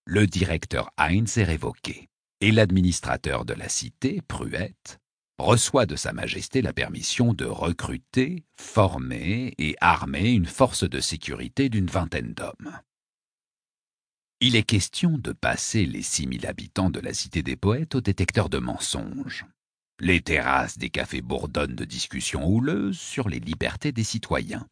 Le directeur Heinz est révoqué, et l'administrateur de la cité, Pruett, reçoit de Sa Majesté la permission de recruter, former et armer une force de sécurité d'une vingtaine d'hommes. Il est question de passer les 6000 habitants de la Cité des Poètes au détecteur de mensonges. Les terrasses des cafés bourdonnent de discussions houleuses sur les libertés des citoyens.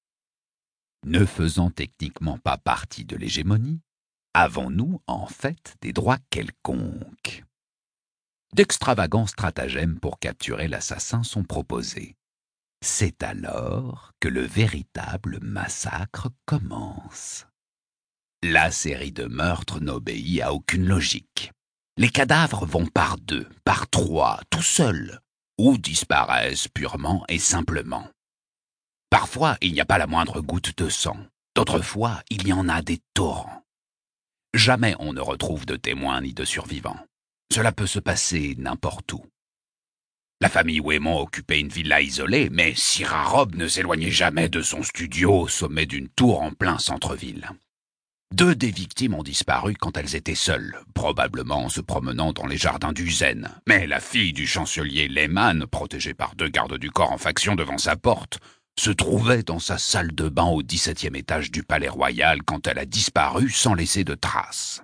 Ne faisant techniquement pas partie de l'hégémonie, avons-nous en fait des droits quelconques? D'extravagants stratagèmes pour capturer l'assassin sont proposés. C'est alors que le véritable massacre commence. La série de meurtres n'obéit à aucune logique. Les cadavres vont par 2, par 3, tout seuls, ou disparaissent purement et simplement. Parfois, il n'y a pas la moindre goutte de sang. D'autres fois, il y en a des torrents. Jamais on ne retrouve de témoins ni de survivants. Cela peut se passer n'importe où. La famille Waymon occupait une villa isolée, mais Syrah Robb ne s'éloignait jamais de son studio au sommet d'une tour en plein centre-ville. 2 des victimes ont disparu quand elles étaient seules, probablement en se promenant dans les jardins du Zen. Mais la fille du chancelier Lehmann, protégée par 2 gardes du corps en faction devant sa porte, se trouvait dans sa salle de bain au 17e étage du Palais Royal quand elle a disparu sans laisser de traces.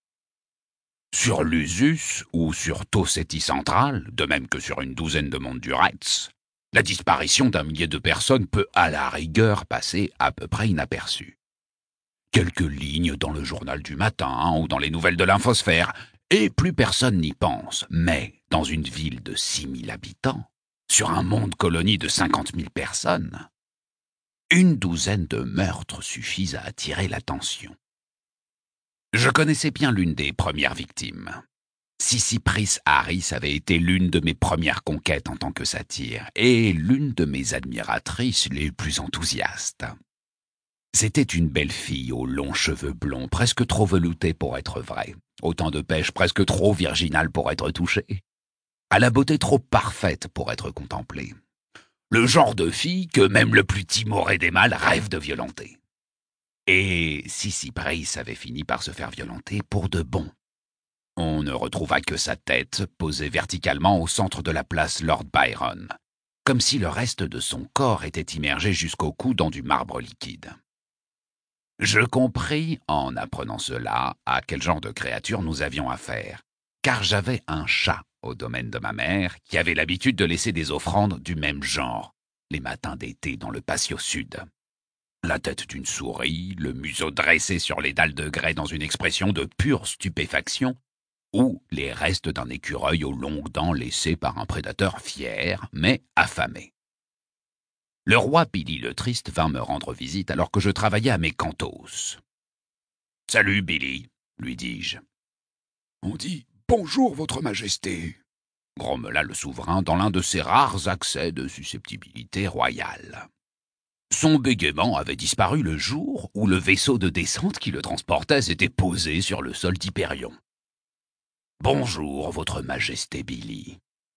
Sur l'Usus ou sur Tossetti Central, de même que sur une douzaine de mondes du Retz, la disparition d'un millier de personnes peut à la rigueur passer à peu près inaperçue. Quelques lignes dans le journal du matin ou dans les nouvelles de l'infosphère, et plus personne n'y pense. Mais dans une ville de 6000 habitants, sur un monde colonie de 50 000 personnes, une douzaine de meurtres suffisent à attirer l'attention. Je connaissais bien l'une des premières victimes. Sissy Pris Harris avait été l'une de mes premières conquêtes en tant que satyre, et l'une de mes admiratrices les plus enthousiastes. C'était une belle fille aux longs cheveux blonds, presque trop veloutés pour être vrais, autant de pêche presque trop virginale pour être touchée, à la beauté trop parfaite pour être contemplée. Le genre de fille que même le plus timoré des mâles rêve de violenter. Et Sissy Pris avait fini par se faire violenter pour de bon. On ne retrouva que sa tête, posée verticalement au centre de la place Lord Byron, comme si le reste de son corps était immergé jusqu'au cou dans du marbre liquide. Je compris, en apprenant cela, à quel genre de créature nous avions affaire, car j'avais un chat au domaine de ma mère qui avait l'habitude de laisser des offrandes du même genre, les matins d'été dans le patio sud. La tête d'une souris, le museau dressé sur les dalles de grès dans une expression de pure stupéfaction, ou les restes d'un écureuil aux longues dents laissé par un prédateur fier, mais affamé. Le roi Billy le Triste vint me rendre visite alors que je travaillais à mes cantos. « Salut, Billy, lui dis-je. »« On dit « Bonjour, votre majesté », grommela le souverain dans l'un de ses rares accès de susceptibilité royale. Son bégaiement avait disparu le jour où le vaisseau de descente qui le transportait s'était posé sur le sol d'Hyperion. « Bonjour, votre majesté Billy. »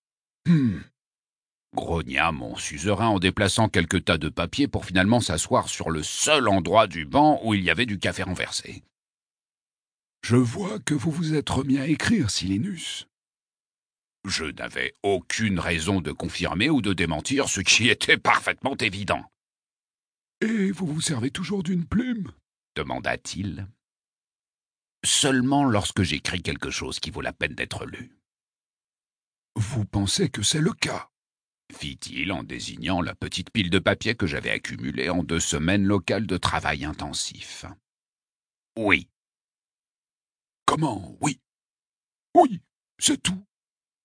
grogna mon suzerain en déplaçant quelques tas de papier pour finalement s'asseoir sur le seul endroit du banc où il y avait du café renversé. « Je vois que vous vous êtes remis à écrire, Silenus. » Je n'avais aucune raison de confirmer ou de démentir ce qui était parfaitement évident. « Et vous vous servez toujours d'une plume ?» demanda-t-il. « Seulement lorsque j'écris quelque chose qui vaut la peine d'être lu. »« Vous pensez que c'est le cas ?» fit-il en désignant la petite pile de papier que j'avais accumulée en 2 semaines locales de travail intensif. « Oui. »« Comment, oui ?»« Oui, c'est tout. »« Oui. »«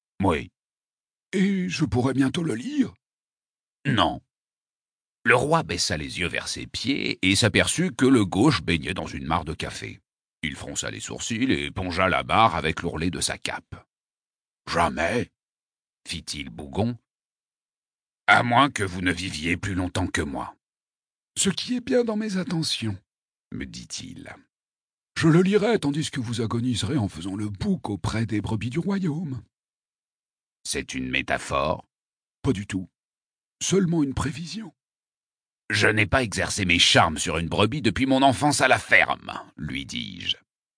Et je pourrais bientôt le lire ?»« Non. » Le roi baissa les yeux vers ses pieds et s'aperçut que le gauche baignait dans une mare de café. Il fronça les sourcils et épongea la barre avec l'ourlet de sa cape. « Jamais, » fit-il bougon, « à moins que vous ne viviez plus longtemps que moi. »« Ce qui est bien dans mes intentions, » me dit-il. « Je le lirai tandis que vous agoniserez en faisant le bouc auprès des brebis du royaume. »« C'est une métaphore ? » ?»« Pas du tout. Seulement une prévision. »« Je n'ai pas exercé mes charmes sur une brebis depuis mon enfance à la ferme, lui dis-je.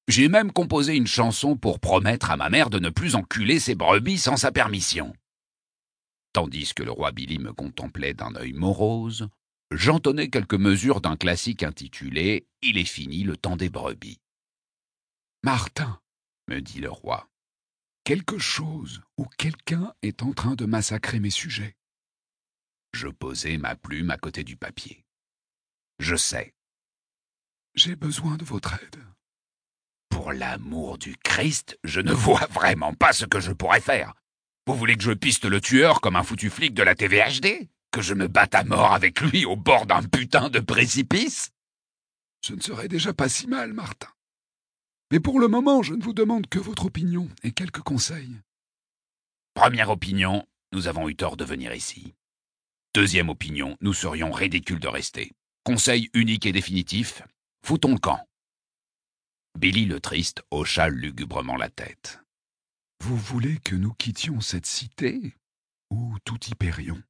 J'ai même composé une chanson pour promettre à ma mère de ne plus enculer ses brebis sans sa permission. » Tandis que le roi Billy me contemplait d'un œil morose, j'entonnais quelques mesures d'un classique intitulé « Il est fini le temps des brebis ». « Martin, » me dit le roi, quelque chose ou quelqu'un est en train de massacrer mes sujets. je posai ma plume à côté du papier. Je sais. J'ai besoin de votre aide. Pour l'amour du Christ, je ne vois vraiment pas ce que je pourrais faire. Vous voulez que je piste le tueur comme un foutu flic de la TVHD? Que je me batte à mort avec lui au bord d'un putain de précipice? Ce ne serait déjà pas si mal, Martin. Mais pour le moment, je ne vous demande que votre opinion et quelques conseils. Première opinion, nous avons eu tort de venir ici. Deuxième opinion, nous serions ridicules de rester. Conseil unique et définitif, foutons le camp. Billy le Triste hocha lugubrement la tête. Vous voulez que nous quittions cette cité ou tout y périons?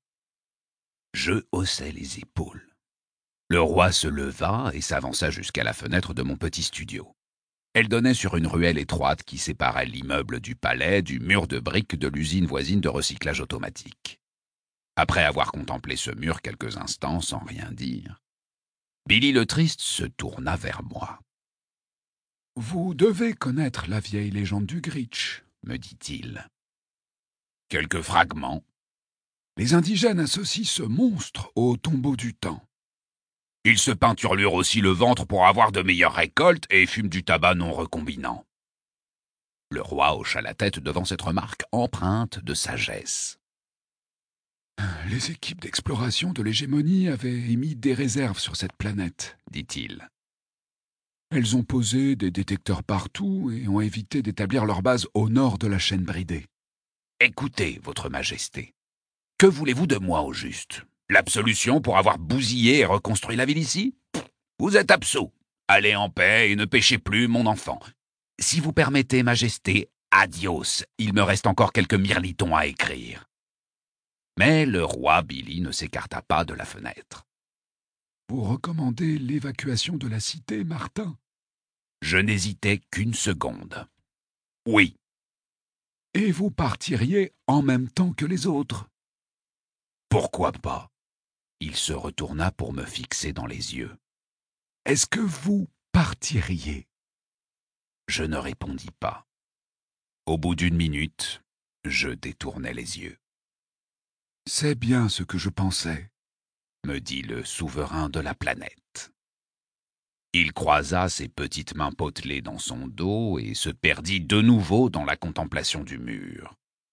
Je haussai les épaules. Le roi se leva et s'avança jusqu'à la fenêtre de mon petit studio. Elle donnait sur une ruelle étroite qui séparait l'immeuble du palais du mur de briques de l'usine voisine de recyclage automatique. Après avoir contemplé ce mur quelques instants sans rien dire, Billy le Triste se tourna vers moi. « Vous devez connaître la vieille légende du Gritch, » me dit-il. « Quelques fragments. » Les indigènes associent ce monstre au tombeau du temps. Ils se peinturlurent aussi le ventre pour avoir de meilleures récoltes et fument du tabac non recombinant. Le roi hocha la tête devant cette remarque empreinte de sagesse. Les équipes d'exploration de l'hégémonie avaient émis des réserves sur cette planète, dit-il. Elles ont posé des détecteurs partout et ont évité d'établir leur base au nord de la chaîne bridée. Écoutez, votre majesté, que voulez-vous de moi au juste? L'absolution pour avoir bousillé et reconstruit la ville ici? Vous êtes absous. Allez en paix et ne péchez plus, mon enfant. Si vous permettez, majesté, adios. Il me reste encore quelques mirlitons à écrire. Mais le roi Billy ne s'écarta pas de la fenêtre. Vous recommandez l'évacuation de la cité, Martin? Je n'hésitais qu'une seconde. Oui. Et vous partiriez en même temps que les autres? Pourquoi pas? Il se retourna pour me fixer dans les yeux. Est-ce que vous partiriez? Je ne répondis pas. Au bout d'une minute, je détournai les yeux. C'est bien ce que je pensais, me dit le souverain de la planète. Il croisa ses petites mains potelées dans son dos et se perdit de nouveau dans la contemplation du mur.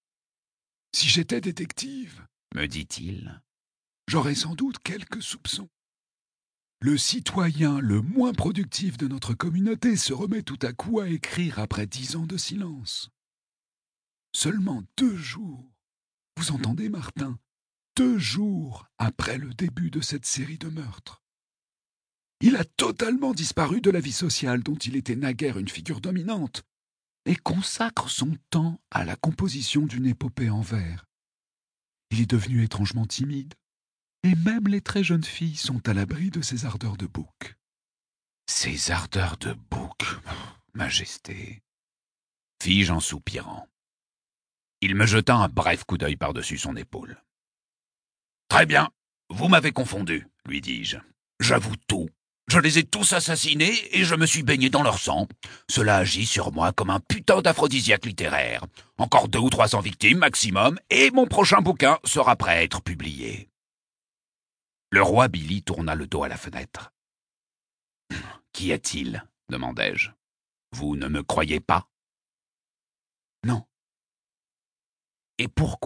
Si j'étais détective, me dit-il, j'aurais sans doute quelques soupçons. Le citoyen le moins productif de notre communauté se remet tout à coup à écrire après 10 ans de silence. Seulement 2 jours. Vous entendez, Martin? 2 jours après le début de cette série de meurtres. Il a totalement disparu de la vie sociale dont il était naguère une figure dominante et consacre son temps à la composition d'une épopée en vers. Il est devenu étrangement timide, et même les très jeunes filles sont à l'abri de ses ardeurs de bouc. Ces ardeurs de bouc, majesté, fis-je en soupirant. Il me jeta un bref coup d'œil par-dessus son épaule. Très bien, vous m'avez confondu, lui dis-je. J'avoue tout. Je les ai tous assassinés et je me suis baigné dans leur sang. Cela agit sur moi comme un putain d'aphrodisiaque littéraire. Encore 200 ou 300 victimes maximum et mon prochain bouquin sera prêt à être publié. Le roi Billy tourna le dos à la fenêtre. « Qu'y a-t-il » demandai-je. « Vous ne me croyez pas ?»« Non. »« Et pourquoi ?»«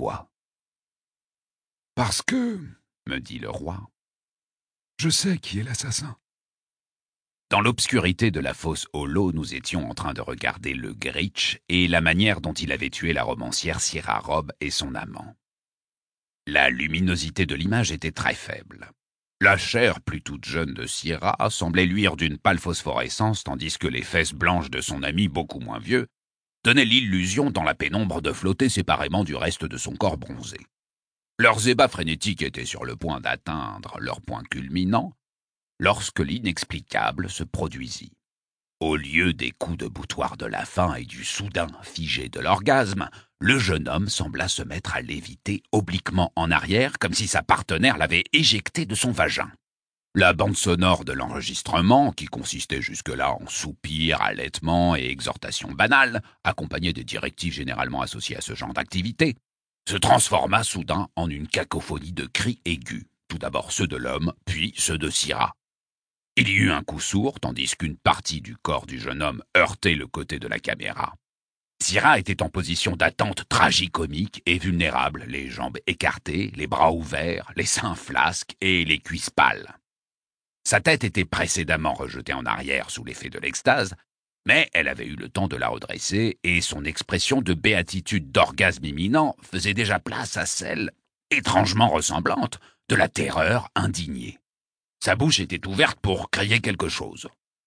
Parce que, me dit le roi, je sais qui est l'assassin. » Dans l'obscurité de la fosse Hollow, nous étions en train de regarder le Gritch et la manière dont il avait tué la romancière Sierra Robb et son amant. La luminosité de l'image était très faible. La chair plus toute jeune de Sierra semblait luire d'une pâle phosphorescence tandis que les fesses blanches de son ami beaucoup moins vieux donnaient l'illusion dans la pénombre de flotter séparément du reste de son corps bronzé. Leurs ébats frénétiques étaient sur le point d'atteindre leur point culminant lorsque l'inexplicable se produisit. Au lieu des coups de boutoir de la faim et du soudain figé de l'orgasme, le jeune homme sembla se mettre à léviter obliquement en arrière comme si sa partenaire l'avait éjecté de son vagin. La bande sonore de l'enregistrement, qui consistait jusque-là en soupirs, halètements et exhortations banales, accompagnée des directives généralement associées à ce genre d'activité, se transforma soudain en une cacophonie de cris aigus, tout d'abord ceux de l'homme, puis ceux de Syrah. Il y eut un coup sourd, tandis qu'une partie du corps du jeune homme heurtait le côté de la caméra. Syrah était en position d'attente tragicomique et vulnérable, les jambes écartées, les bras ouverts, les seins flasques et les cuisses pâles. Sa tête était précédemment rejetée en arrière sous l'effet de l'extase, mais elle avait eu le temps de la redresser et son expression de béatitude d'orgasme imminent faisait déjà place à celle, étrangement ressemblante, de la terreur indignée. Sa bouche était ouverte pour crier quelque chose.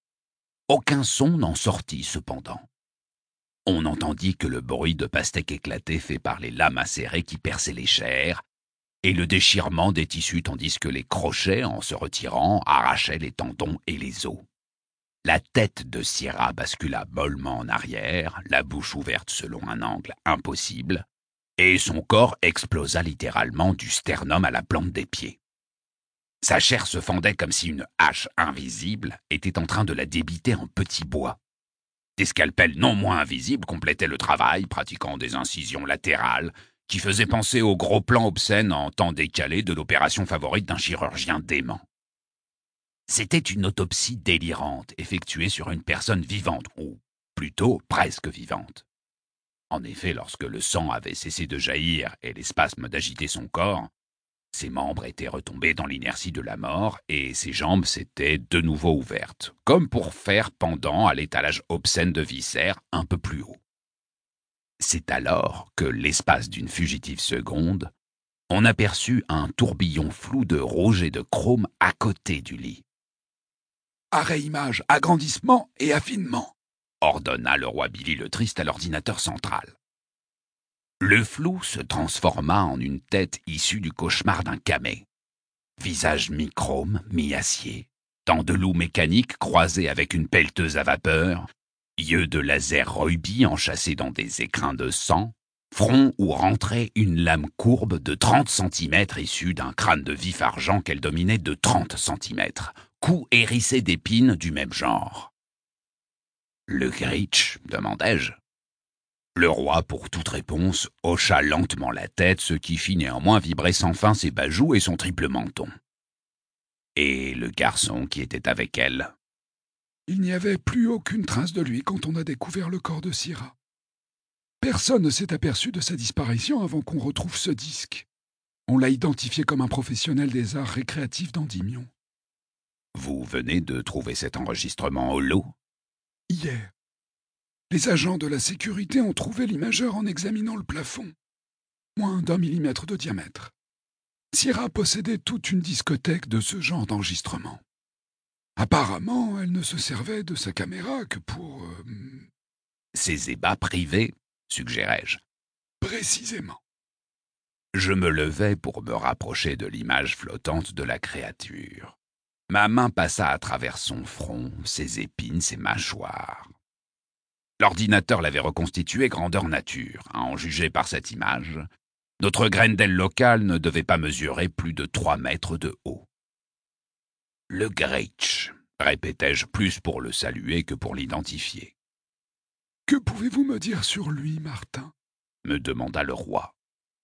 Aucun son n'en sortit cependant. On n'entendit que le bruit de pastèques éclatées fait par les lames acérées qui perçaient les chairs, et le déchirement des tissus tandis que les crochets, en se retirant, arrachaient les tendons et les os. La tête de Syrah bascula mollement en arrière, la bouche ouverte selon un angle impossible, et son corps explosa littéralement du sternum à la plante des pieds. Sa chair se fendait comme si une hache invisible était en train de la débiter en petits bois. Des scalpels non moins invisibles complétaient le travail, pratiquant des incisions latérales, qui faisaient penser au gros plan obscène en temps décalé de l'opération favorite d'un chirurgien dément. C'était une autopsie délirante, effectuée sur une personne vivante, ou plutôt presque vivante. En effet, lorsque le sang avait cessé de jaillir et les spasmes d'agiter son corps, ses membres étaient retombés dans l'inertie de la mort et ses jambes s'étaient de nouveau ouvertes, comme pour faire pendant à l'étalage obscène de viscères un peu plus haut. C'est alors que, l'espace d'une fugitive seconde, on aperçut un tourbillon flou de rouge et de chrome à côté du lit. « Arrêt image, agrandissement et affinement », ordonna le roi Billy le Triste à l'ordinateur central. Le flou se transforma en une tête issue du cauchemar d'un camé. Visage mi-chrome, mi-acier, dents de loup mécanique croisées avec une pelleteuse à vapeur, yeux de laser rubis enchâssés dans des écrins de sang, front où rentrait une lame courbe de 30 cm issue d'un crâne de vif argent qu'elle dominait de 30 cm, cou hérissé d'épines du même genre. « Le Gritch ?» demandai-je. Le roi, pour toute réponse, hocha lentement la tête, ce qui fit néanmoins vibrer sans fin ses bajoux et son triple menton. Et le garçon qui était avec elle? Il n'y avait plus aucune trace de lui quand on a découvert le corps de Syrah. Personne ne s'est aperçu de sa disparition avant qu'on retrouve ce disque. On l'a identifié comme un professionnel des arts récréatifs d'Endymion. Vous venez de trouver cet enregistrement au lot? Hier. Les agents de la sécurité ont trouvé l'imageur en examinant le plafond. Moins d'1 millimètre de diamètre. Syrah possédait toute une discothèque de ce genre d'enregistrement. Apparemment, elle ne se servait de sa caméra que pour... Ses ébats privés, suggérai-je. Précisément. Je me levai pour me rapprocher de l'image flottante de la créature. Ma main passa à travers son front, ses épines, ses mâchoires. L'ordinateur l'avait reconstitué grandeur nature. À en juger par cette image, notre Grendel local ne devait pas mesurer plus de 3 mètres de haut. « Le Gritch », répétai-je plus pour le saluer que pour l'identifier. « Que pouvez-vous me dire sur lui, Martin ?» me demanda le roi.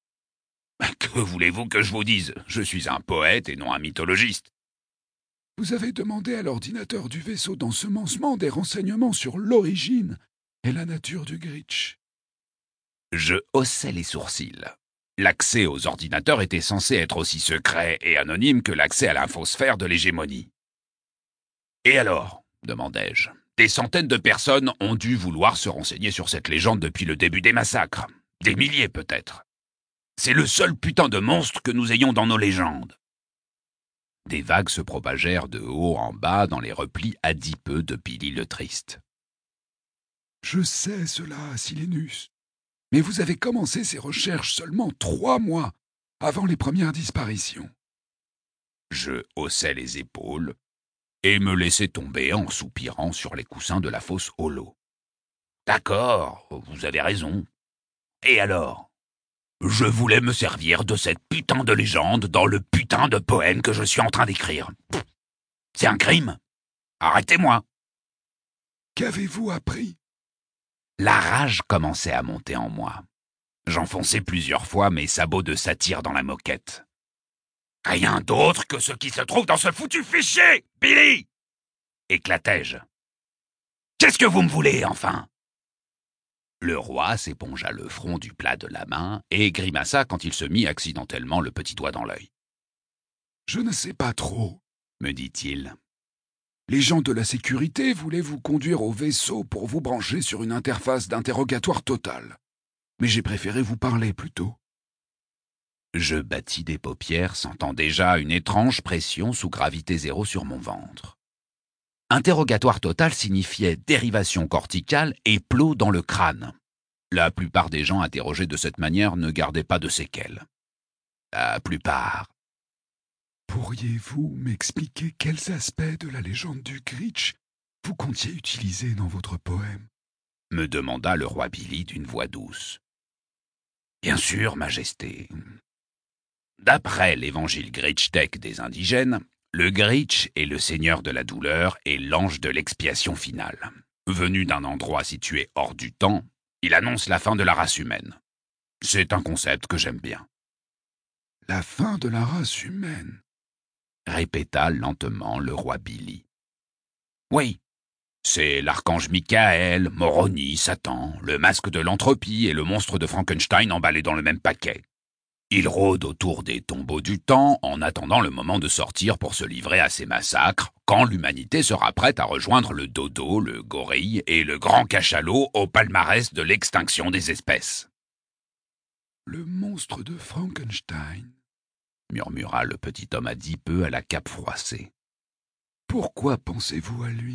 « Que voulez-vous que je vous dise? Je suis un poète et non un mythologiste. » Vous avez demandé à l'ordinateur du vaisseau d'ensemencement des renseignements sur l'origine et la nature du Gritch. Je haussai les sourcils. L'accès aux ordinateurs était censé être aussi secret et anonyme que l'accès à l'infosphère de l'hégémonie. « Et alors ?» demandai-je. « Des centaines de personnes ont dû vouloir se renseigner sur cette légende depuis le début des massacres. Des milliers peut-être. C'est le seul putain de monstre que nous ayons dans nos légendes. » Des vagues se propagèrent de haut en bas dans les replis adipeux de Billy le Triste. « Je sais cela, Silenus. Mais vous avez commencé ces recherches seulement 3 mois avant les premières disparitions. » Je haussai les épaules. et me laissait tomber en soupirant sur les coussins de la fosse au lot. « D'accord, vous avez raison. Et alors ? Je voulais me servir de cette putain de légende dans le putain de poème que je suis en train d'écrire. C'est un crime. Arrêtez-moi. » Qu'avez-vous appris ? La rage commençait à monter en moi. J'enfonçais plusieurs fois mes sabots de satire dans la moquette. « Rien d'autre que ce qui se trouve dans ce foutu fichier, Billy !» éclatai-je. « Qu'est-ce que vous me voulez, enfin ?» Le roi s'épongea le front du plat de la main et grimaça quand il se mit accidentellement le petit doigt dans l'œil. « Je ne sais pas trop, » me dit-il. « Les gens de la sécurité voulaient vous conduire au vaisseau pour vous brancher sur une interface d'interrogatoire total. Mais j'ai préféré vous parler plutôt. » Je battis des paupières, sentant déjà une étrange pression sous gravité zéro sur mon ventre. Interrogatoire total signifiait dérivation corticale et plot dans le crâne. La plupart des gens interrogés de cette manière ne gardaient pas de séquelles. La plupart. Pourriez-vous m'expliquer quels aspects de la légende du Gritch vous comptiez utiliser dans votre poème ? Me demanda le roi Billy d'une voix douce. Bien sûr, Majesté. D'après l'évangile Gritchtech des indigènes, le Gritch est le seigneur de la douleur et l'ange de l'expiation finale. Venu d'un endroit situé hors du temps, il annonce la fin de la race humaine. C'est un concept que j'aime bien. « La fin de la race humaine », répéta lentement le roi Billy. Oui, c'est l'archange Michael, Moroni, Satan, le masque de l'entropie et le monstre de Frankenstein emballés dans le même paquet. Il rôde autour des tombeaux du temps en attendant le moment de sortir pour se livrer à ses massacres, quand l'humanité sera prête à rejoindre le dodo, le gorille et le grand cachalot au palmarès de l'extinction des espèces. « Le monstre de Frankenstein », murmura le petit homme adipeux à la cape froissée. « Pourquoi pensez-vous à lui ?»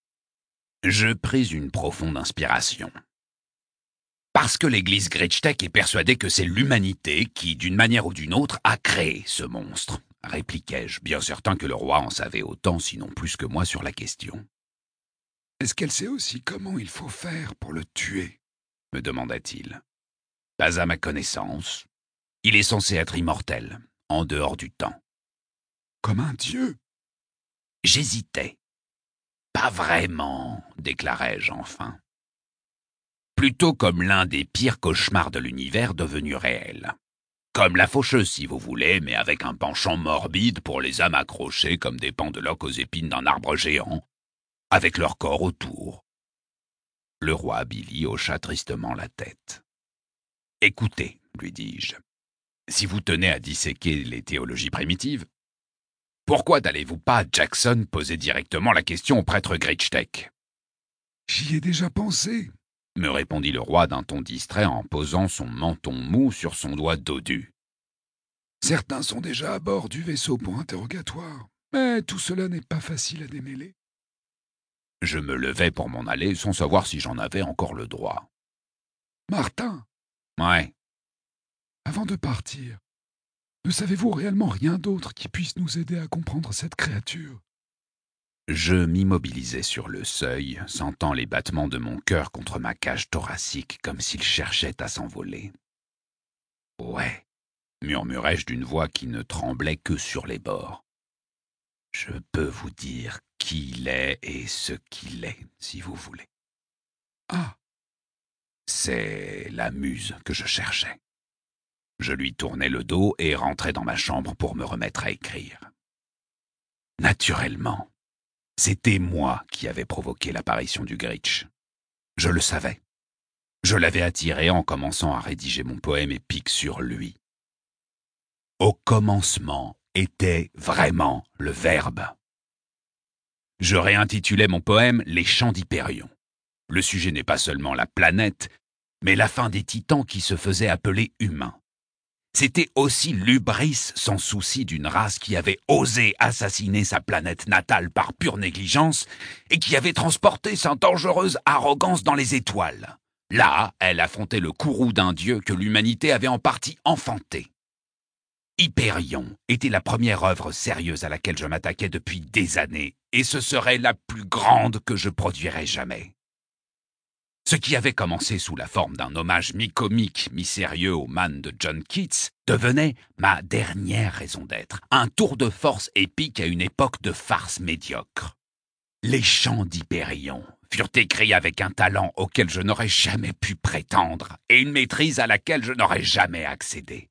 Je pris une profonde inspiration. Parce que l'église Gritchtech est persuadée que c'est l'humanité qui, d'une manière ou d'une autre, a créé ce monstre, répliquai-je, bien certain que le roi en savait autant, sinon plus que moi, sur la question. Est-ce qu'elle sait aussi comment il faut faire pour le tuer ? Me demanda-t-il. Pas à ma connaissance. Il est censé être immortel, en dehors du temps. Comme un dieu ? J'hésitais. Pas vraiment, déclarai-je enfin. Plutôt comme l'un des pires cauchemars de l'univers devenu réel. Comme la faucheuse, si vous voulez, mais avec un penchant morbide pour les âmes accrochées comme des pendeloques aux épines d'un arbre géant, avec leur corps autour. Le roi Billy hocha tristement la tête. « Écoutez, lui dis-je, si vous tenez à disséquer les théologies primitives, pourquoi n'allez-vous pas, Jackson, poser directement la question au prêtre Gritchtech ? » « J'y ai déjà pensé, » me répondit le roi d'un ton distrait en posant son menton mou sur son doigt dodu. « Certains sont déjà à bord du vaisseau pour interrogatoire, mais tout cela n'est pas facile à démêler. » Je me levai pour m'en aller sans savoir si j'en avais encore le droit. « Martin !» ?»« Ouais. » »« Avant de partir, ne savez-vous réellement rien d'autre qui puisse nous aider à comprendre cette créature ? » Je m'immobilisai sur le seuil, sentant les battements de mon cœur contre ma cage thoracique comme s'il cherchait à s'envoler. « Ouais, » murmurai-je d'une voix qui ne tremblait que sur les bords. « Je peux vous dire qui il est et ce qu'il est, si vous voulez. » « Ah !» C'est la muse que je cherchais. Je lui tournai le dos et rentrai dans ma chambre pour me remettre à écrire. Naturellement, c'était moi qui avais provoqué l'apparition du Gritch. Je le savais. Je l'avais attiré en commençant à rédiger mon poème épique sur lui. Au commencement était vraiment le verbe. Je réintitulais mon poème « Les chants d'Hyperion ». Le sujet n'est pas seulement la planète, mais la fin des titans qui se faisaient appeler humains. C'était aussi l'hubris sans souci d'une race qui avait osé assassiner sa planète natale par pure négligence et qui avait transporté sa dangereuse arrogance dans les étoiles. Là, elle affrontait le courroux d'un dieu que l'humanité avait en partie enfanté. Hyperion était la première œuvre sérieuse à laquelle je m'attaquais depuis des années, et ce serait la plus grande que je produirais jamais. Ce qui avait commencé sous la forme d'un hommage mi-comique, mi-sérieux au man de John Keats devenait ma dernière raison d'être, un tour de force épique à une époque de farce médiocre. Les chants d'Hyperion furent écrits avec un talent auquel je n'aurais jamais pu prétendre et une maîtrise à laquelle je n'aurais jamais accédé.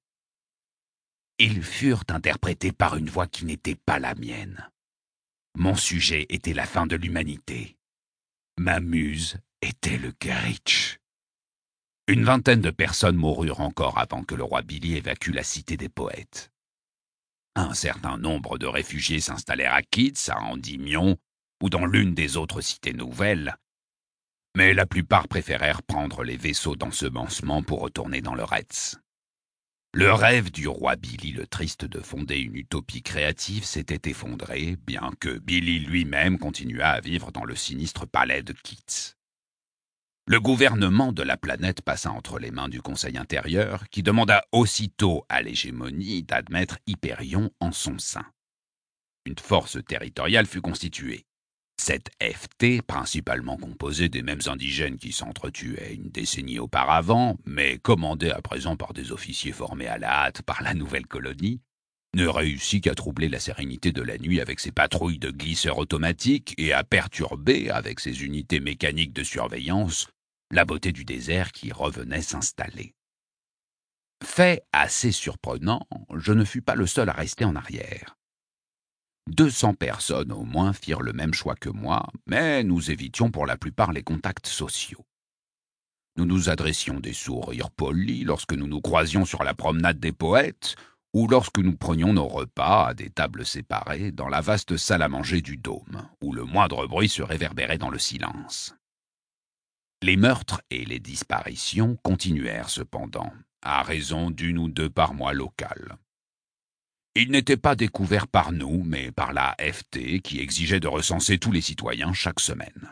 Ils furent interprétés par une voix qui n'était pas la mienne. Mon sujet était la fin de l'humanité. Ma muse était le Gritch. Une vingtaine de personnes moururent encore avant que le roi Billy évacue la cité des poètes. Un certain nombre de réfugiés s'installèrent à Keats, à Endymion ou dans l'une des autres cités nouvelles, mais la plupart préférèrent prendre les vaisseaux d'ensemencement pour retourner dans le Retz. Le rêve du roi Billy le Triste de fonder une utopie créative s'était effondré, bien que Billy lui-même continuât à vivre dans le sinistre palais de Keats. Le gouvernement de la planète passa entre les mains du Conseil intérieur, qui demanda aussitôt à l'hégémonie d'admettre Hyperion en son sein. Une force territoriale fut constituée. Cette FT, principalement composée des mêmes indigènes qui s'entretuaient une décennie auparavant, mais commandée à présent par des officiers formés à la hâte par la nouvelle colonie, ne réussit qu'à troubler la sérénité de la nuit avec ses patrouilles de glisseurs automatiques et à perturber, avec ses unités mécaniques de surveillance, la beauté du désert qui revenait s'installer. Fait assez surprenant, je ne fus pas le seul à rester en arrière. 200 personnes au moins firent le même choix que moi, mais nous évitions pour la plupart les contacts sociaux. Nous nous adressions des sourires polis lorsque nous nous croisions sur la promenade des poètes ou lorsque nous prenions nos repas à des tables séparées dans la vaste salle à manger du dôme, où le moindre bruit se réverbérait dans le silence. Les meurtres et les disparitions continuèrent cependant, à raison d'une ou deux par mois locales. Ils n'étaient pas découverts par nous, mais par la FT qui exigeait de recenser tous les citoyens chaque semaine.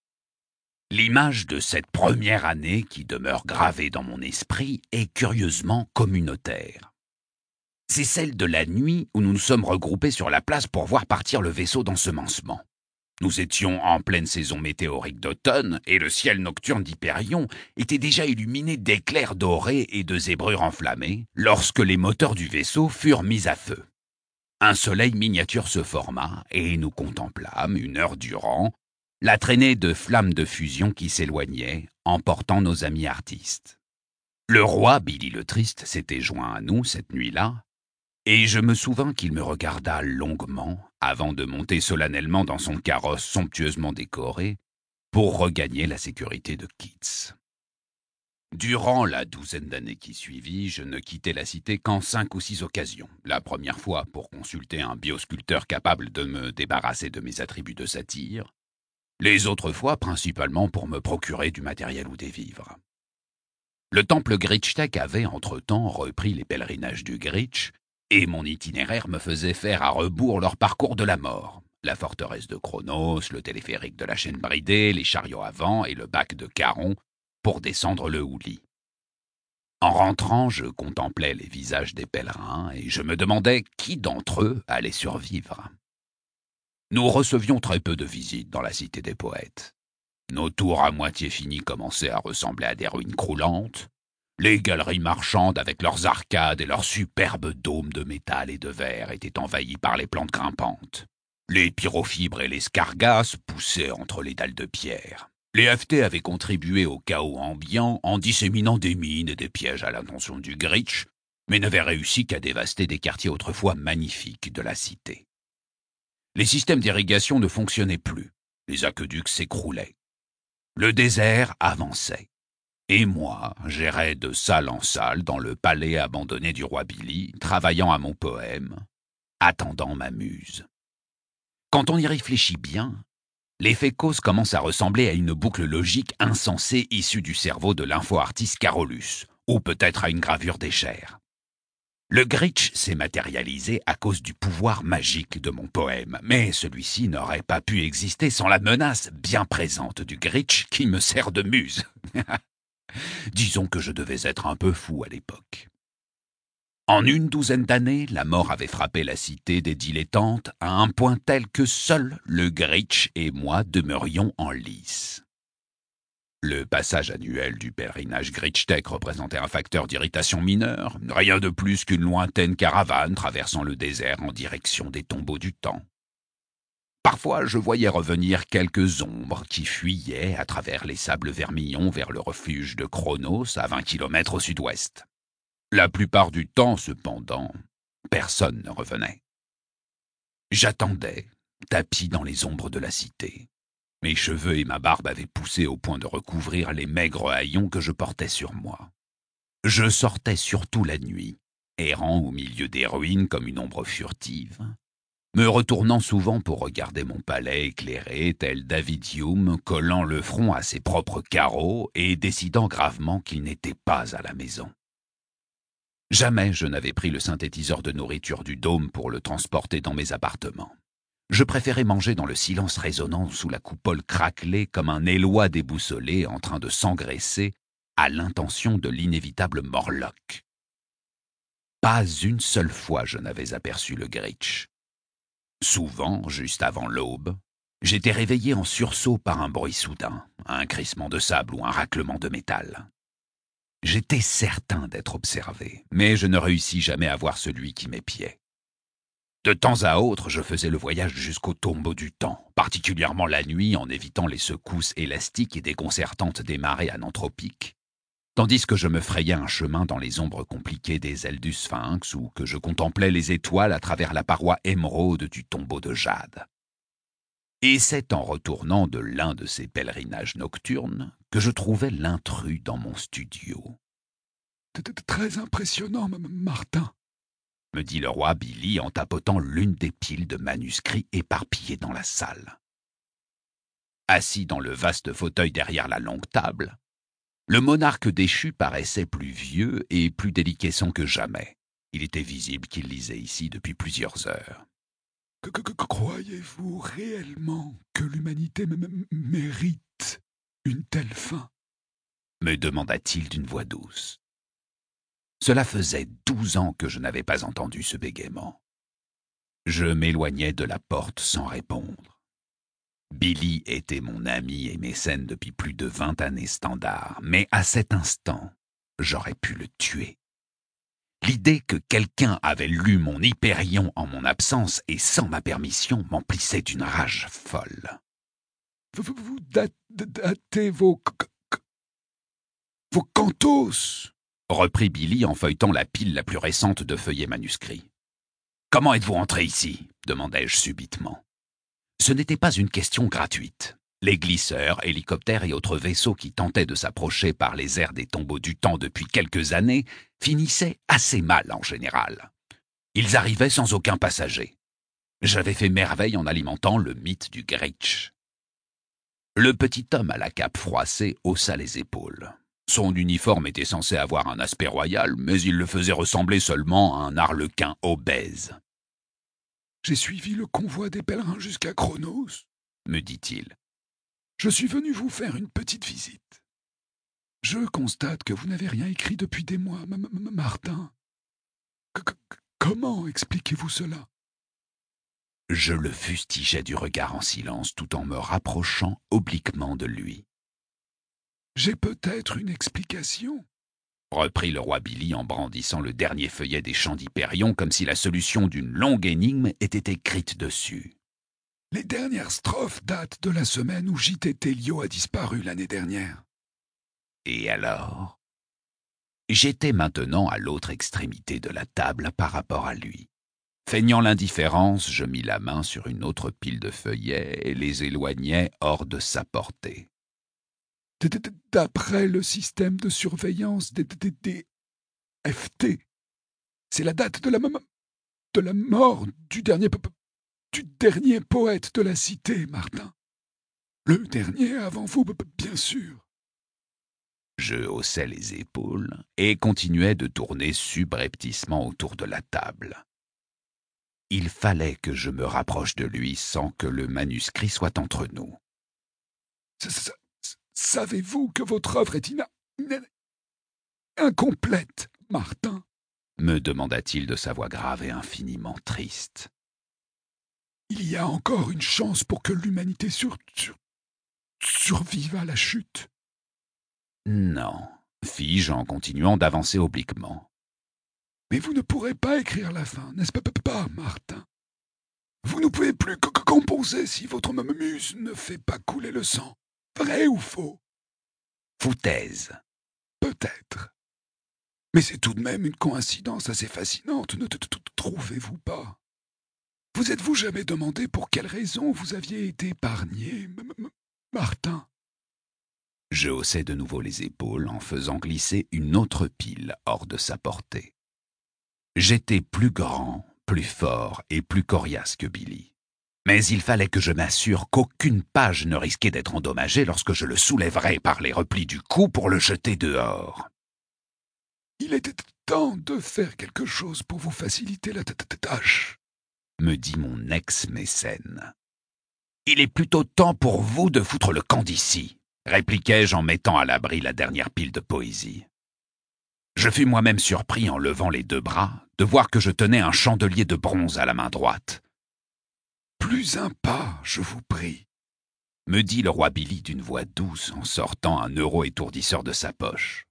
L'image de cette première année qui demeure gravée dans mon esprit est curieusement communautaire. C'est celle de la nuit où nous nous sommes regroupés sur la place pour voir partir le vaisseau d'ensemencement. Nous étions en pleine saison météorique d'automne et le ciel nocturne d'Hyperion était déjà illuminé d'éclairs dorés et de zébrures enflammées lorsque les moteurs du vaisseau furent mis à feu. Un soleil miniature se forma et nous contemplâmes, une heure durant, la traînée de flammes de fusion qui s'éloignait, emportant nos amis artistes. Le roi Billy le Triste s'était joint à nous cette nuit-là, et je me souvins qu'il me regarda longuement avant de monter solennellement dans son carrosse somptueusement décoré pour regagner la sécurité de Keats. Durant la douzaine d'années qui suivit, je ne quittai la cité qu'en 5 ou 6 occasions. La première fois pour consulter un biosculpteur capable de me débarrasser de mes attributs de satire, les autres fois principalement pour me procurer du matériel ou des vivres. Le temple Gritchtech avait entre-temps repris les pèlerinages du Gritch, et mon itinéraire me faisait faire à rebours leur parcours de la mort. La forteresse de Chronos, le téléphérique de la chaîne bridée, les chariots à vent et le bac de Charon pour descendre le Houli. En rentrant, je contemplais les visages des pèlerins et je me demandais qui d'entre eux allait survivre. Nous recevions très peu de visites dans la cité des poètes. Nos tours à moitié finies commençaient à ressembler à des ruines croulantes. Les galeries marchandes avec leurs arcades et leurs superbes dômes de métal et de verre étaient envahies par les plantes grimpantes. Les pyrophibres et les scargasses poussaient entre les dalles de pierre. Les FT avaient contribué au chaos ambiant en disséminant des mines et des pièges à l'intention du Gritch, mais n'avaient réussi qu'à dévaster des quartiers autrefois magnifiques de la cité. Les systèmes d'irrigation ne fonctionnaient plus, les aqueducs s'écroulaient. Le désert avançait. Et moi, j'errais de salle en salle dans le palais abandonné du roi Billy, travaillant à mon poème, attendant ma muse. Quand on y réfléchit bien, l'effet cause commence à ressembler à une boucle logique insensée issue du cerveau de l'info-artiste Carolus, ou peut-être à une gravure d'Escher. Le Gritch s'est matérialisé à cause du pouvoir magique de mon poème, mais celui-ci n'aurait pas pu exister sans la menace bien présente du Gritch qui me sert de muse. Disons que je devais être un peu fou à l'époque. En une douzaine d'années, la mort avait frappé la cité des dilettantes à un point tel que seul le Gritch et moi demeurions en lice. Le passage annuel du pèlerinage Gritchtech représentait un facteur d'irritation mineur, rien de plus qu'une lointaine caravane traversant le désert en direction des tombeaux du temps. Parfois, je voyais revenir quelques ombres qui fuyaient à travers les sables vermillons vers le refuge de Chronos à 20 kilomètres au sud-ouest. La plupart du temps, cependant, personne ne revenait. J'attendais, tapi dans les ombres de la cité. Mes cheveux et ma barbe avaient poussé au point de recouvrir les maigres haillons que je portais sur moi. Je sortais surtout la nuit, errant au milieu des ruines comme une ombre furtive, me retournant souvent pour regarder mon palais éclairé tel David Hume collant le front à ses propres carreaux et décidant gravement qu'il n'était pas à la maison. Jamais je n'avais pris le synthétiseur de nourriture du dôme pour le transporter dans mes appartements. Je préférais manger dans le silence résonnant sous la coupole craquelée comme un éloy déboussolé en train de s'engraisser à l'intention de l'inévitable Morlock. Pas une seule fois je n'avais aperçu le Gritch. Souvent, juste avant l'aube, j'étais réveillé en sursaut par un bruit soudain, un crissement de sable ou un raclement de métal. J'étais certain d'être observé, mais je ne réussis jamais à voir celui qui m'épiait. De temps à autre, je faisais le voyage jusqu'au tombeau du temps, particulièrement la nuit en évitant les secousses élastiques et déconcertantes des marées ananthropiques, tandis que je me frayais un chemin dans les ombres compliquées des ailes du sphinx ou que je contemplais les étoiles à travers la paroi émeraude du tombeau de jade. Et c'est en retournant de l'un de ces pèlerinages nocturnes que je trouvais l'intrus dans mon studio. « Très impressionnant, Martin, » me dit le roi Billy en tapotant l'une des piles de manuscrits éparpillés dans la salle. Assis dans le vaste fauteuil derrière la longue table, le monarque déchu paraissait plus vieux et plus déliquescent que jamais. Il était visible qu'il lisait ici depuis plusieurs heures. Croyez-vous réellement que l'humanité mérite une telle fin ? Me demanda-t-il d'une voix douce. Cela faisait 12 ans que je n'avais pas entendu ce bégaiement. Je m'éloignais de la porte sans répondre. Billy était mon ami et mécène depuis plus de 20 années standard, mais à cet instant, j'aurais pu le tuer. L'idée que quelqu'un avait lu mon Hyperion en mon absence et sans ma permission m'emplissait d'une rage folle. Vous datez vos cantos, reprit Billy en feuilletant la pile la plus récente de feuillets manuscrits. « Comment êtes-vous entré ici » demandai-je subitement. Ce n'était pas une question gratuite. Les glisseurs, hélicoptères et autres vaisseaux qui tentaient de s'approcher par les airs des tombeaux du temps depuis quelques années finissaient assez mal en général. Ils arrivaient sans aucun passager. J'avais fait merveille en alimentant le mythe du Gritch. Le petit homme à la cape froissée haussa les épaules. Son uniforme était censé avoir un aspect royal, mais il le faisait ressembler seulement à un arlequin obèse. « J'ai suivi le convoi des pèlerins jusqu'à Chronos, » me dit-il. « Je suis venu vous faire une petite visite. Je constate que vous n'avez rien écrit depuis des mois, Martin. Comment expliquez-vous cela ?» Je le fustigeais du regard en silence tout en me rapprochant obliquement de lui. « J'ai peut-être une explication, » reprit le roi Billy en brandissant le dernier feuillet des Chants d'Hyperion comme si la solution d'une longue énigme était écrite dessus. Les dernières strophes datent de la semaine où J.T. Télio a disparu l'année dernière. Et alors ? J'étais maintenant à l'autre extrémité de la table par rapport à lui. Feignant l'indifférence, je mis la main sur une autre pile de feuillets et les éloignai hors de sa portée. D'après le système de surveillance des FT, c'est la date de la mort du dernier poète de la cité, Martin. Le dernier avant vous, bien sûr. Je haussai les épaules et continuai de tourner subrepticement autour de la table. Il fallait que je me rapproche de lui sans que le manuscrit soit entre nous. Savez-vous que votre œuvre est incomplète, Martin ? me demanda-t-il de sa voix grave et infiniment triste. Il y a encore une chance pour que l'humanité survive à la chute. Non, fis-je en continuant d'avancer obliquement. Mais vous ne pourrez pas écrire la fin, n'est-ce pas, Martin? Vous ne pouvez plus composer si votre muse ne fait pas couler le sang. Vrai ou faux? Foutaise. Peut-être. Mais c'est tout de même une coïncidence assez fascinante, ne trouvez-vous pas? Vous êtes-vous jamais demandé pour quelle raison vous aviez été épargné, Martin? Je haussai de nouveau les épaules en faisant glisser une autre pile hors de sa portée. J'étais plus grand, plus fort et plus coriace que Billy. Mais il fallait que je m'assure qu'aucune page ne risquait d'être endommagée lorsque je le soulèverais par les replis du cou pour le jeter dehors. Il était temps de faire quelque chose pour vous faciliter la tâche, me dit mon ex-mécène. Il est plutôt temps pour vous de foutre le camp d'ici, répliquai-je en mettant à l'abri la dernière pile de poésie. Je fus moi-même surpris en levant les deux bras de voir que je tenais un chandelier de bronze à la main droite. Plus un pas, je vous prie, me dit le roi Billy d'une voix douce en sortant un euro étourdisseur de sa poche.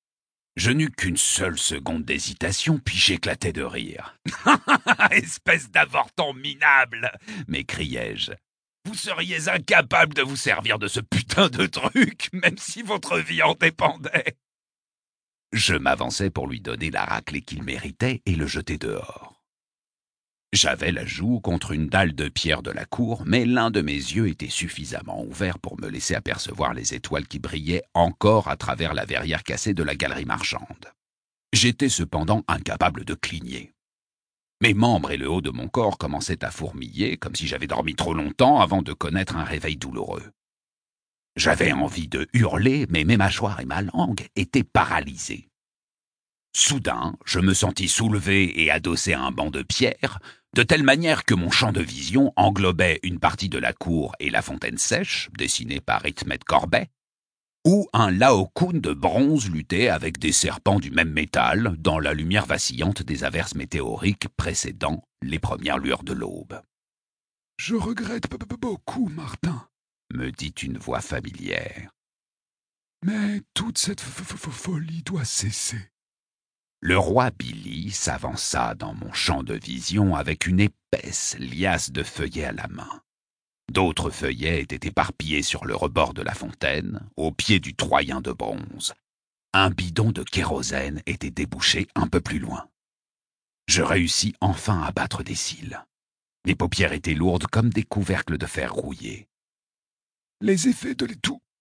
Je n'eus qu'une seule seconde d'hésitation, puis j'éclatai de rire. « Espèce d'avorton minable !» m'écriai-je. « Vous seriez incapable de vous servir de ce putain de truc, même si votre vie en dépendait !» Je m'avançai pour lui donner la raclée qu'il méritait et le jeter dehors. J'avais la joue contre une dalle de pierre de la cour, mais l'un de mes yeux était suffisamment ouvert pour me laisser apercevoir les étoiles qui brillaient encore à travers la verrière cassée de la galerie marchande. J'étais cependant incapable de cligner. Mes membres et le haut de mon corps commençaient à fourmiller, comme si j'avais dormi trop longtemps avant de connaître un réveil douloureux. J'avais envie de hurler, mais mes mâchoires et ma langue étaient paralysées. Soudain, je me sentis soulevé et adossé à un banc de pierre, de telle manière que mon champ de vision englobait une partie de la cour et la fontaine sèche, dessinée par Ritmet Corbet, où un Laocoon de bronze luttait avec des serpents du même métal dans la lumière vacillante des averses météoriques précédant les premières lueurs de l'aube. « Je regrette beaucoup, Martin, » me dit une voix familière. « Mais toute cette folie doit cesser. » Le roi Billy s'avança dans mon champ de vision avec une épaisse liasse de feuillets à la main. D'autres feuillets étaient éparpillés sur le rebord de la fontaine, au pied du Troyen de bronze. Un bidon de kérosène était débouché un peu plus loin. Je réussis enfin à battre des cils. Mes paupières étaient lourdes comme des couvercles de fer rouillé. Les effets de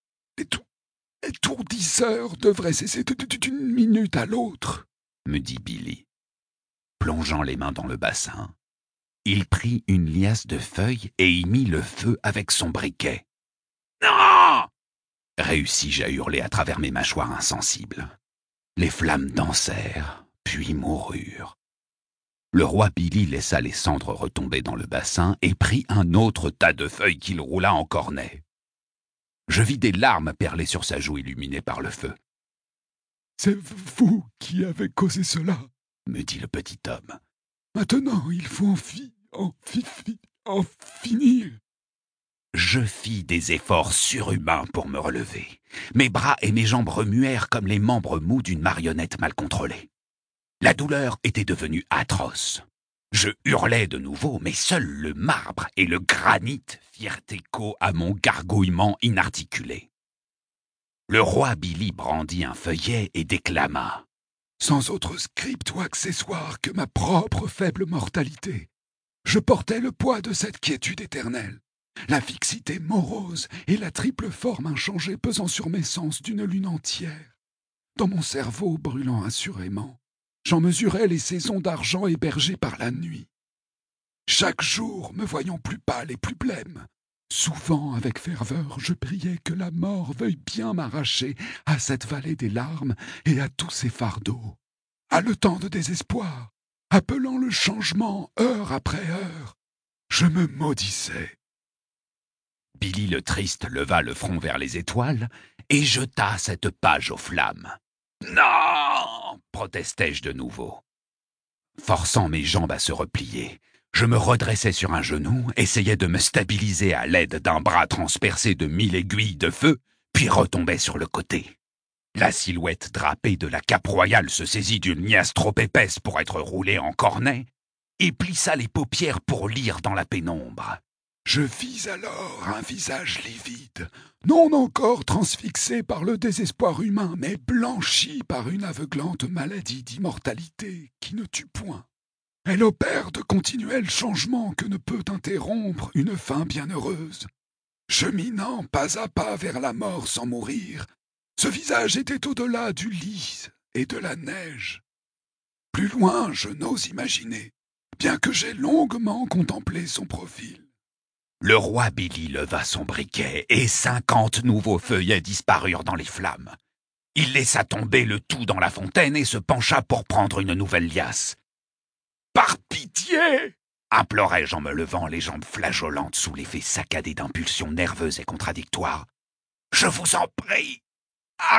l'étourdisseur devraient cesser d'une minute à l'autre, me dit Billy. Plongeant les mains dans le bassin, il prit une liasse de feuilles et y mit le feu avec son briquet. « Non !» réussis-je à hurler à travers mes mâchoires insensibles. Les flammes dansèrent, puis moururent. Le roi Billy laissa les cendres retomber dans le bassin et prit un autre tas de feuilles qu'il roula en cornet. Je vis des larmes perler sur sa joue illuminée par le feu. « C'est vous qui avez causé cela, » me dit le petit homme. « Maintenant, il faut en finir. » Je fis des efforts surhumains pour me relever. Mes bras et mes jambes remuèrent comme les membres mous d'une marionnette mal contrôlée. La douleur était devenue atroce. Je hurlai de nouveau, mais seul le marbre et le granit firent écho à mon gargouillement inarticulé. Le roi Billy brandit un feuillet et déclama. « Sans autre script ou accessoire que ma propre faible mortalité, je portais le poids de cette quiétude éternelle, la fixité morose et la triple forme inchangée pesant sur mes sens d'une lune entière. Dans mon cerveau brûlant assurément, j'en mesurais les saisons d'argent hébergées par la nuit. Chaque jour, me voyant plus pâle et plus blême, souvent avec ferveur, je priais que la mort veuille bien m'arracher à cette vallée des larmes et à tous ces fardeaux. Haletant de désespoir, appelant le changement heure après heure, je me maudissais. Billy le triste leva le front vers les étoiles et jeta cette page aux flammes. « Non !» protestai-je de nouveau. Forçant mes jambes à se replier, je me redressais sur un genou, essayais de me stabiliser à l'aide d'un bras transpercé de 1000 aiguilles de feu, puis retombais sur le côté. La silhouette drapée de la cape royale se saisit d'une liasse trop épaisse pour être roulée en cornet et plissa les paupières pour lire dans la pénombre. Je vis alors un visage livide, non encore transfixé par le désespoir humain, mais blanchi par une aveuglante maladie d'immortalité qui ne tue point. Elle opère de continuels changements que ne peut interrompre une fin bienheureuse. Cheminant pas à pas vers la mort sans mourir, ce visage était au-delà du lit et de la neige. Plus loin, je n'ose imaginer, bien que j'ai longuement contemplé son profil. Le roi Billy leva son briquet et 50 nouveaux feuillets disparurent dans les flammes. Il laissa tomber le tout dans la fontaine et se pencha pour prendre une nouvelle liasse. « Par pitié !» implorai-je en me levant les jambes flageolantes sous l'effet saccadé d'impulsions nerveuses et contradictoires. « Je vous en prie, arrêtez !»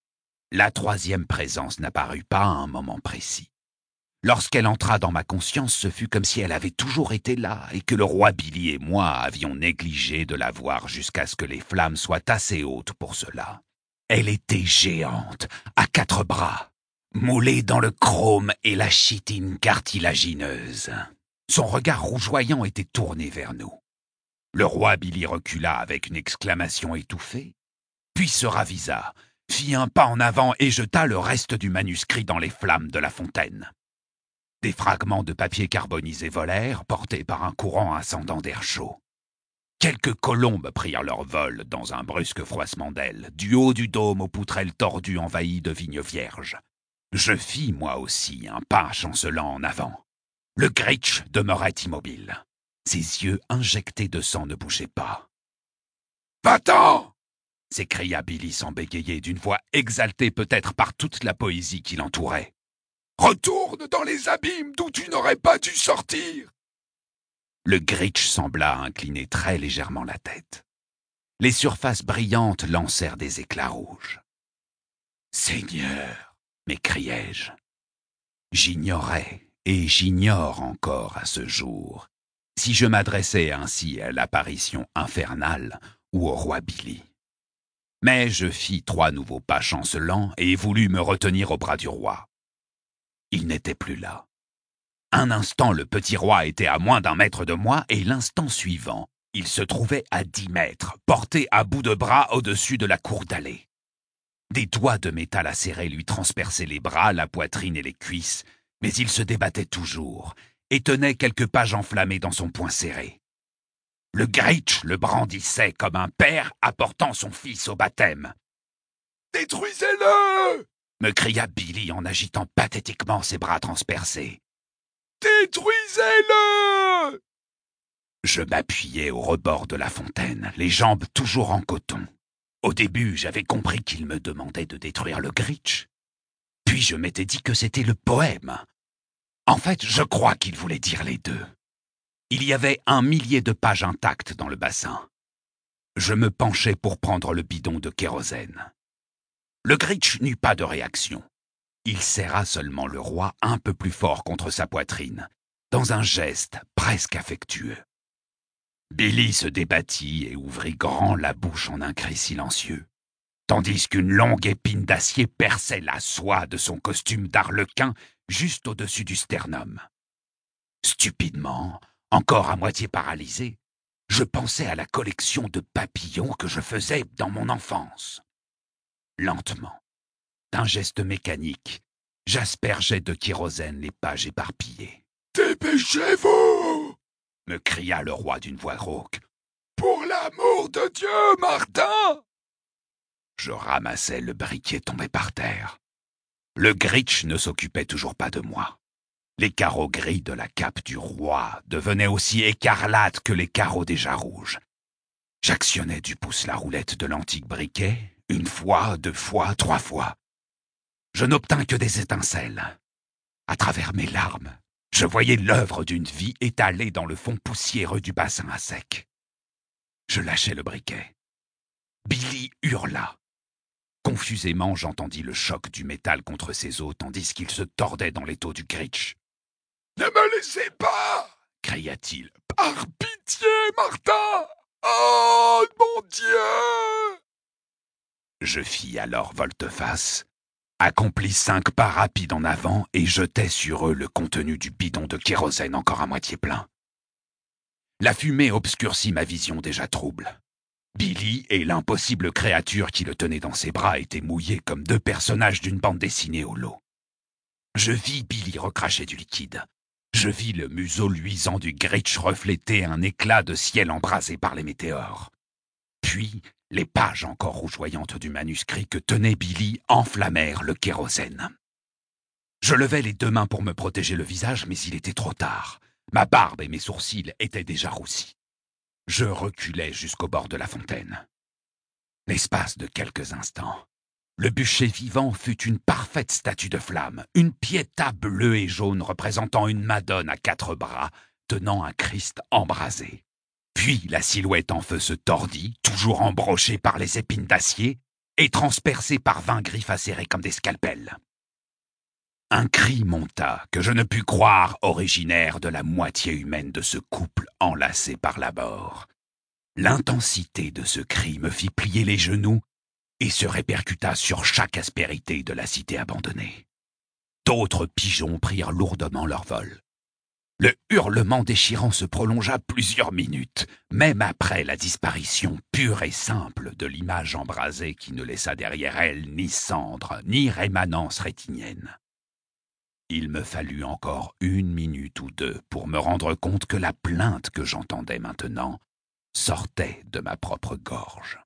La troisième présence n'apparut pas à un moment précis. Lorsqu'elle entra dans ma conscience, ce fut comme si elle avait toujours été là et que le roi Billy et moi avions négligé de la voir jusqu'à ce que les flammes soient assez hautes pour cela. Elle était géante, à 4 bras, moulée dans le chrome et la chitine cartilagineuse. Son regard rougeoyant était tourné vers nous. Le roi Billy recula avec une exclamation étouffée, puis se ravisa, fit un pas en avant et jeta le reste du manuscrit dans les flammes de la fontaine. Des fragments de papier carbonisé volèrent, portés par un courant ascendant d'air chaud. Quelques colombes prirent leur vol dans un brusque froissement d'ailes, du haut du dôme aux poutrelles tordues envahies de vignes vierges. Je fis, moi aussi, un pas chancelant en avant. Le Gritch demeurait immobile. Ses yeux injectés de sang ne bougeaient pas. « Va-t'en !» s'écria Billy sans bégayer, d'une voix exaltée peut-être par toute la poésie qui l'entourait. « Retourne dans les abîmes d'où tu n'aurais pas dû sortir !» Le Gritch sembla incliner très légèrement la tête. Les surfaces brillantes lancèrent des éclats rouges. « Seigneur !» m'écriai-je. J'ignorais, et j'ignore encore à ce jour, si je m'adressais ainsi à l'apparition infernale ou au roi Billy. Mais je fis 3 nouveaux pas chancelants et voulus me retenir au bras du roi. Il n'était plus là. Un instant, le petit roi était à moins d'1 mètre de moi, et l'instant suivant, il se trouvait à 10 mètres, porté à bout de bras au-dessus de la cour d'allée. Des doigts de métal acérés lui transperçaient les bras, la poitrine et les cuisses, mais il se débattait toujours, et tenait quelques pages enflammées dans son poing serré. Le Gritch le brandissait comme un père apportant son fils au baptême. « Détruisez-le !» me cria Billy en agitant pathétiquement ses bras transpercés. « Détruisez-le !» Je m'appuyais au rebord de la fontaine, les jambes toujours en coton. Au début, j'avais compris qu'il me demandait de détruire le Gritch. Puis je m'étais dit que c'était le poème. En fait, je crois qu'il voulait dire les deux. Il y avait 1 millier de pages intactes dans le bassin. Je me penchai pour prendre le bidon de kérosène. Le Gritch n'eut pas de réaction. Il serra seulement le roi un peu plus fort contre sa poitrine, dans un geste presque affectueux. Billy se débattit et ouvrit grand la bouche en un cri silencieux, tandis qu'une longue épine d'acier perçait la soie de son costume d'arlequin juste au-dessus du sternum. Stupidement, encore à moitié paralysé, je pensais à la collection de papillons que je faisais dans mon enfance. Lentement, d'un geste mécanique, j'aspergeais de kérosène les pages éparpillées. « Dépêchez-vous !» me cria le roi d'une voix rauque. « Pour l'amour de Dieu, Martin !» Je ramassai le briquet tombé par terre. Le Gritch ne s'occupait toujours pas de moi. Les carreaux gris de la cape du roi devenaient aussi écarlates que les carreaux déjà rouges. J'actionnai du pouce la roulette de l'antique briquet, 1 fois, 2 fois, 3 fois. Je n'obtins que des étincelles. À travers mes larmes, je voyais l'œuvre d'une vie étalée dans le fond poussiéreux du bassin à sec. Je lâchai le briquet. Billy hurla. Confusément, j'entendis le choc du métal contre ses os tandis qu'il se tordait dans l'étau du Gritch. « Ne me laissez pas !» cria-t-il. « Par pitié, Martin ! Oh, mon Dieu !» Je fis alors volte-face, accomplis 5 pas rapides en avant et jetai sur eux le contenu du bidon de kérosène encore à moitié plein. La fumée obscurcit ma vision déjà trouble. Billy et l'impossible créature qui le tenait dans ses bras étaient mouillés comme 2 personnages d'une bande dessinée au lot. Je vis Billy recracher du liquide. Je vis le museau luisant du Gritch refléter un éclat de ciel embrasé par les météores. Puis, les pages encore rougeoyantes du manuscrit que tenait Billy enflammèrent le kérosène. Je levai les 2 mains pour me protéger le visage, mais il était trop tard. Ma barbe et mes sourcils étaient déjà roussis. Je reculai jusqu'au bord de la fontaine. L'espace de quelques instants, le bûcher vivant fut une parfaite statue de flamme, une piéta bleue et jaune représentant une Madone à 4 bras, tenant un Christ embrasé. Puis la silhouette en feu se tordit, toujours embrochée par les épines d'acier, et transpercée par 20 griffes acérées comme des scalpels. Un cri monta que je ne pus croire originaire de la moitié humaine de ce couple enlacé par la mort. L'intensité de ce cri me fit plier les genoux et se répercuta sur chaque aspérité de la cité abandonnée. D'autres pigeons prirent lourdement leur vol. Le hurlement déchirant se prolongea plusieurs minutes, même après la disparition pure et simple de l'image embrasée qui ne laissa derrière elle ni cendre, ni rémanence rétinienne. Il me fallut encore 1 minute ou 2 pour me rendre compte que la plainte que j'entendais maintenant sortait de ma propre gorge.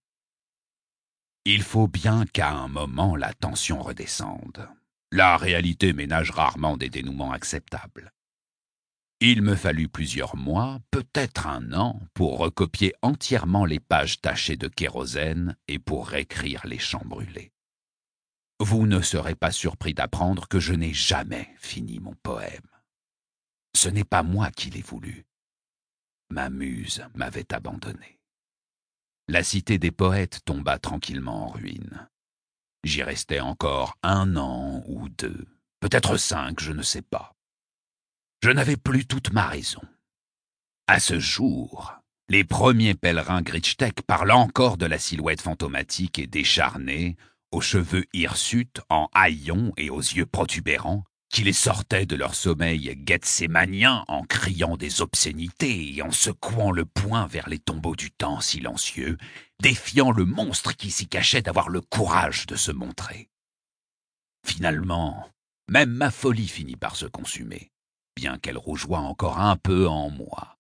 Il faut bien qu'à un moment la tension redescende. La réalité ménage rarement des dénouements acceptables. Il me fallut plusieurs mois, peut-être 1 an, pour recopier entièrement les pages tachées de kérosène et pour réécrire les chants brûlés. Vous ne serez pas surpris d'apprendre que je n'ai jamais fini mon poème. Ce n'est pas moi qui l'ai voulu. Ma muse m'avait abandonné. La cité des poètes tomba tranquillement en ruine. J'y restai encore 1 an ou 2, peut-être 5, je ne sais pas. Je n'avais plus toute ma raison. À ce jour, les premiers pèlerins Gritchtech parlent encore de la silhouette fantomatique et décharnée, aux cheveux hirsutes, en haillons et aux yeux protubérants, qui les sortaient de leur sommeil gethsémanien en criant des obscénités et en secouant le poing vers les tombeaux du temps silencieux, défiant le monstre qui s'y cachait d'avoir le courage de se montrer. Finalement, même ma folie finit par se consumer, bien qu'elle rougeoie encore un peu en moi.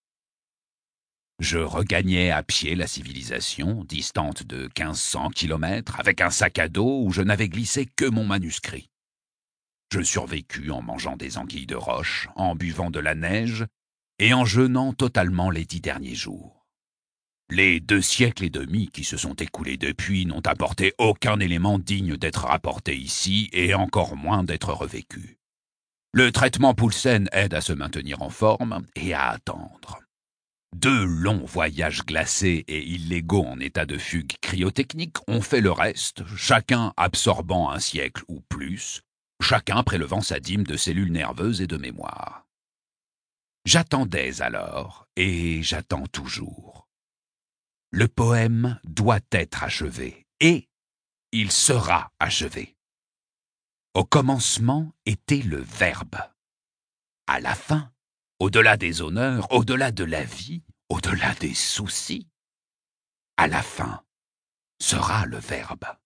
Je regagnai à pied la civilisation, distante de 1500 kilomètres, avec un sac à dos où je n'avais glissé que mon manuscrit. Je survécus en mangeant des anguilles de roche, en buvant de la neige et en jeûnant totalement les 10 derniers jours. Les 2 siècles et demi qui se sont écoulés depuis n'ont apporté aucun élément digne d'être rapporté ici et encore moins d'être revécu. Le traitement Poulsen aide à se maintenir en forme et à attendre. 2 longs voyages glacés et illégaux en état de fugue cryotechnique ont fait le reste, chacun absorbant 1 siècle ou plus, chacun prélevant sa dîme de cellules nerveuses et de mémoire. J'attendais alors, et j'attends toujours. Le poème doit être achevé, et il sera achevé. Au commencement était le verbe. À la fin, au-delà des honneurs, au-delà de la vie, au-delà des soucis, à la fin sera le verbe.